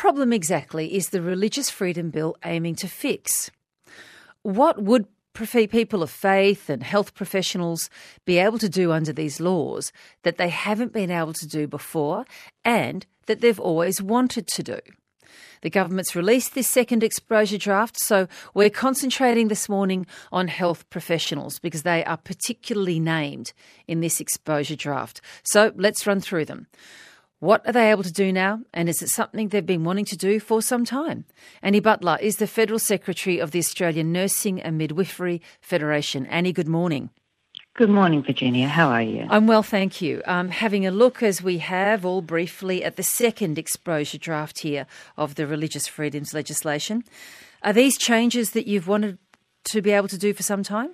problem exactly is the Religious Freedom Bill aiming to fix? What would people of faith and health professionals be able to do under these laws that they haven't been able to do before and that they've always wanted to do? The government's released this second exposure draft, so we're concentrating this morning on health professionals because they are particularly named in this exposure draft. So let's run through them. What are they able to do now, and is it something they've been wanting to do for some time? Annie Butler is the Federal Secretary of the Australian Nursing and Midwifery Federation. Annie, good morning. Good morning, Virginia. How are you? I'm well, thank you. Having a look, as we have all briefly, at the second exposure draft here of the religious freedoms legislation. Are these changes that you've wanted to be able to do for some time?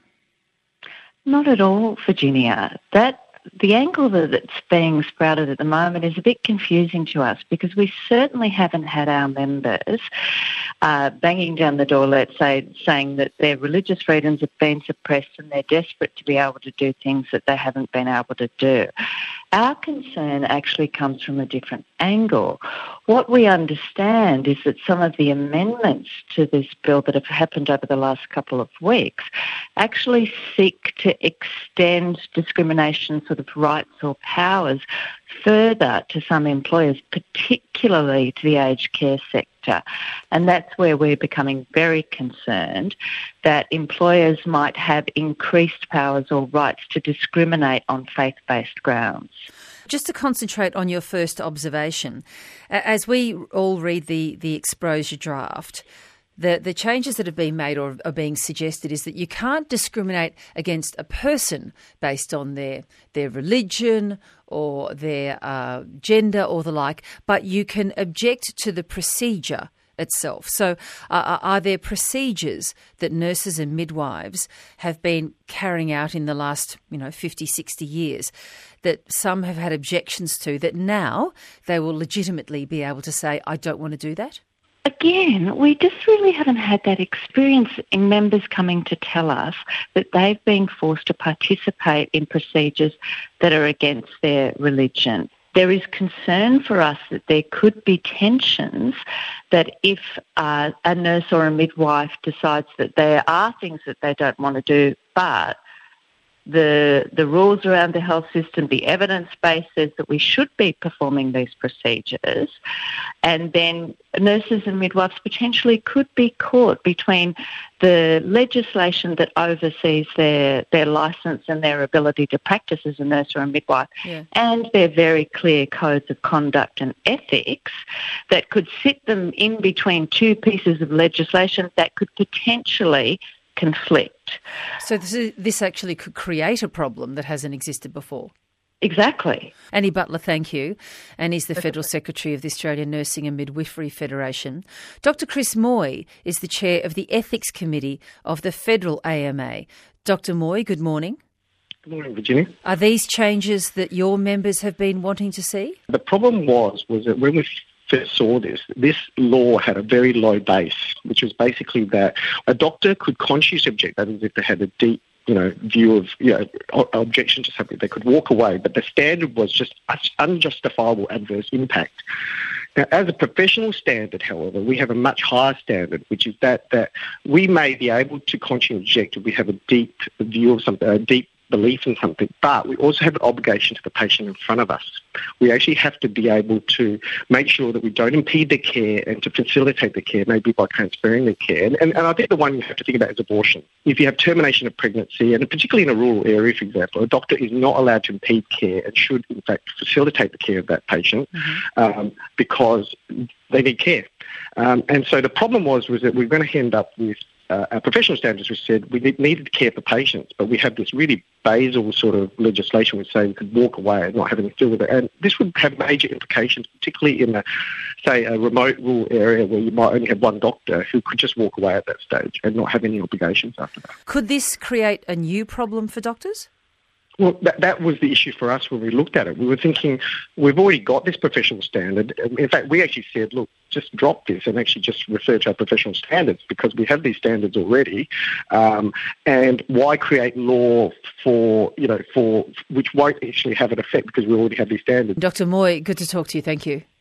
Not at all, Virginia. The angle that it's being sprouted at the moment is a bit confusing to us because we certainly haven't had our members banging down the door, let's say, saying that their religious freedoms have been suppressed and they're desperate to be able to do things that they haven't been able to do. Our concern actually comes from a different angle. What we understand is that some of the amendments to this bill that have happened over the last couple of weeks actually seek to extend discrimination sort of rights or powers further to some employers, particularly to the aged care sector. And that's where we're becoming very concerned that employers might have increased powers or rights to discriminate on faith-based grounds. Just to concentrate on your first observation, as we all read the exposure draft, the changes that have been made or are being suggested is that you can't discriminate against a person based on their religion or their gender or the like, but you can object to the procedure itself. So are there procedures that nurses and midwives have been carrying out in the last 50, 60 years that some have had objections to that now they will legitimately be able to say, I don't want to do that? Again, we just really haven't had that experience in members coming to tell us that they've been forced to participate in procedures that are against their religion. There is concern for us that there could be tensions that if a nurse or a midwife decides that there are things that they don't want to do, but the rules around the health system, the evidence base says that we should be performing these procedures, and then nurses and midwives potentially could be caught between the legislation that oversees their licence and their ability to practice as a nurse or a midwife and their very clear codes of conduct and ethics that could sit them in between two pieces of legislation that could potentially conflict. So this actually could create a problem that hasn't existed before. Exactly. Annie Butler, thank you. Annie's the Federal Secretary of the Australian Nursing and Midwifery Federation. Dr Chris Moy is the Chair of the Ethics Committee of the Federal AMA. Dr Moy, good morning. Good morning, Virginia. Are these changes that your members have been wanting to see? The problem was that when we first saw this law had a very low base, which was basically that a doctor could consciously object, that is if they had a deep view of objection to something, they could walk away, but the standard was just unjustifiable adverse impact. Now, as a professional standard, however, we have a much higher standard, which is that we may be able to consciously object if we have a deep view of something, a deep belief in something, but we also have an obligation to the patient in front of us. We actually have to be able to make sure that we don't impede the care and to facilitate the care, maybe by transferring the care. And I think the one you have to think about is abortion. If you have termination of pregnancy, and particularly in a rural area, for example, a doctor is not allowed to impede care and should, in fact, facilitate the care of that patient because they need care. And so the problem was that we're going to end up with our professional standards, which said we needed to care for patients, but we have this really basal sort of legislation which say we could walk away and not have anything to do with it. And this would have major implications, particularly in, a remote rural area where you might only have one doctor who could just walk away at that stage and not have any obligations after that. Could this create a new problem for doctors? Well, that was the issue for us when we looked at it. We were thinking, we've already got this professional standard. In fact, we actually said, look, just drop this and actually just refer to our professional standards because we have these standards already. And why create law for which won't actually have an effect because we already have these standards? Dr Moy, good to talk to you. Thank you.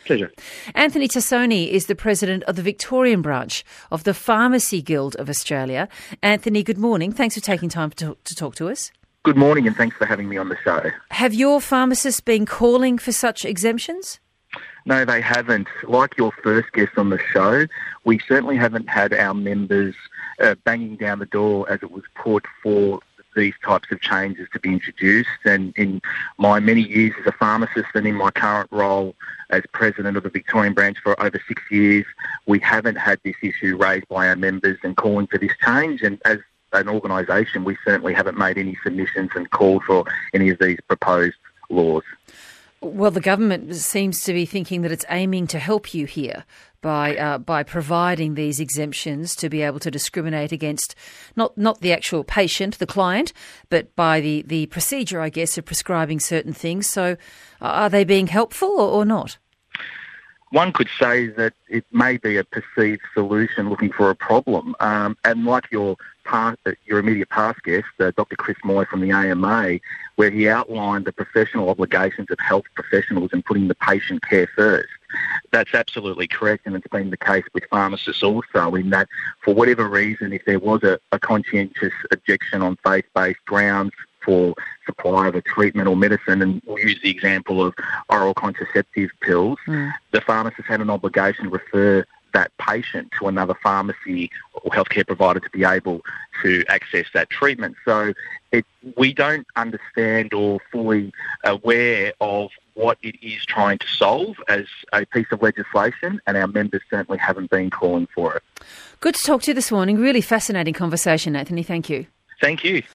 Pleasure. Anthony Tassone is the president of the Victorian branch of the Pharmacy Guild of Australia. Anthony, good morning. Thanks for taking time to talk to us. Good morning, and thanks for having me on the show. Have your pharmacists been calling for such exemptions? No, they haven't. Like your first guest on the show, we certainly haven't had our members banging down the door as it was put for these types of changes to be introduced. And in my many years as a pharmacist and in my current role as president of the Victorian branch for over 6 years, we haven't had this issue raised by our members and calling for this change. And as an organisation, we certainly haven't made any submissions and called for any of these proposed laws. Well, the government seems to be thinking that it's aiming to help you here by providing these exemptions to be able to discriminate against not the actual patient, the client, but by the procedure, I guess, of prescribing certain things. So are they being helpful or not? One could say that it may be a perceived solution looking for a problem. And like your immediate past guest, Dr. Chris Moy from the AMA, where he outlined the professional obligations of health professionals in putting the patient care first. That's absolutely correct, and it's been the case with pharmacists also, in that for whatever reason, if there was a conscientious objection on faith-based grounds for supply of a treatment or medicine, and we'll use the example of oral contraceptive pills, the pharmacist had an obligation to refer that patient to another pharmacy or healthcare provider to be able to access that treatment. So we don't understand or fully aware of what it is trying to solve as a piece of legislation, and our members certainly haven't been calling for it. Good to talk to you this morning. Really fascinating conversation, Anthony. Thank you. Thank you.